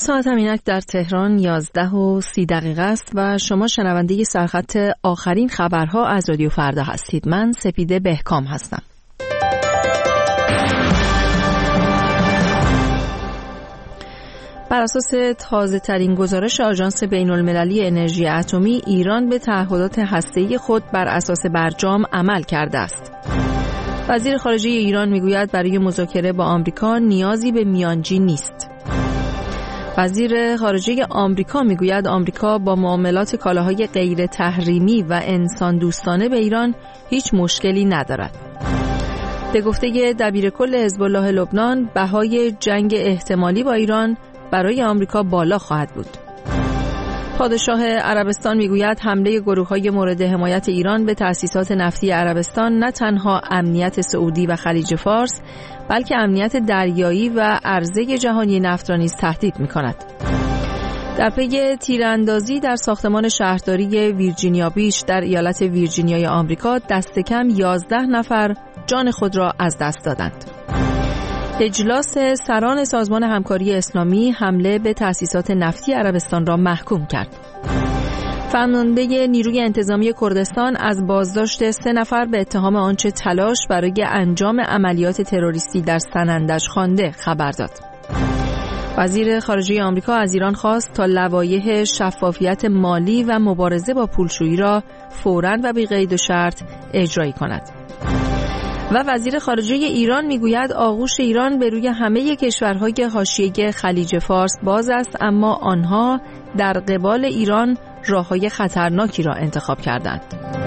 ساعت اینک در تهران 11:30 است و شما شنونده سرخط آخرین خبرها از رادیو فردا هستید. من سپیده بهکام هستم. بر اساس تازه ترین گزارش آژانس بین‌المللی انرژی اتمی، ایران به تعهدات هسته‌ای خود بر اساس برجام عمل کرده است. وزیر خارجه ایران میگوید برای مذاکره با آمریکا نیازی به میانجی نیست. وزیر خارجه آمریکا میگوید آمریکا با معاملات کالاهای غیر تحریمی و انسان دوستانه به ایران هیچ مشکلی ندارد. به گفته دبیرکل حزب الله لبنان، بهای جنگ احتمالی با ایران برای آمریکا بالا خواهد بود. پادشاه عربستان میگوید حمله گروه‌های مورد حمایت ایران به تأسیسات نفتی عربستان نه تنها امنیت سعودی و خلیج فارس، بلکه امنیت دریایی و عرضه جهانی نفت را نیز تهدید می‌کند. در پی تیراندازی در ساختمان شهرداری ویرجینیا بیچ در ایالت ویرجینیای آمریکا، دست کم 11 نفر جان خود را از دست دادند. اجلاس سران سازمان همکاری اسلامی حمله به تأسیسات نفتی عربستان را محکوم کرد. فرمانده نیروی انتظامی کردستان از بازداشت 3 نفر به اتهام آنچه تلاش برای انجام عملیات تروریستی در سنندج خوانده خبر داد. وزیر خارجه آمریکا از ایران خواست تا لوایح شفافیت مالی و مبارزه با پولشویی را فوراً و بی قید و شرط اجرایی کند. و وزیر خارجه ایران میگوید آغوش ایران به روی همه کشورهای حاشیه خلیج فارس باز است، اما آنها در قبال ایران راههای خطرناکی را انتخاب کردند.